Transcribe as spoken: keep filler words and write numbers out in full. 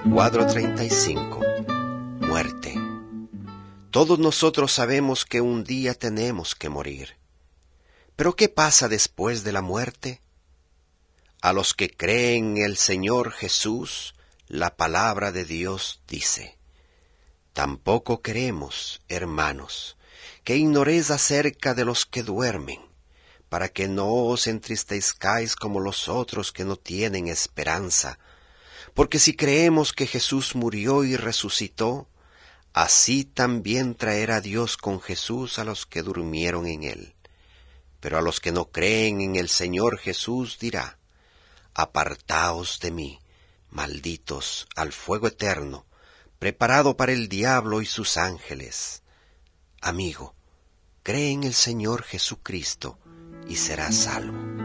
Cuadro treinta y cinco. Muerte. Todos nosotros sabemos que un día tenemos que morir. ¿Pero qué pasa después de la muerte? A los que creen en el Señor Jesús, la palabra de Dios dice: Tampoco queremos, hermanos, que ignoréis acerca de los que duermen, para que no os entristezcáis como los otros que no tienen esperanza. Porque si creemos que Jesús murió y resucitó, así también traerá Dios con Jesús a los que durmieron en él. Pero a los que no creen en el Señor Jesús dirá: Apartaos de mí, malditos, al fuego eterno, preparado para el diablo y sus ángeles. Amigo, cree en el Señor Jesucristo y serás salvo.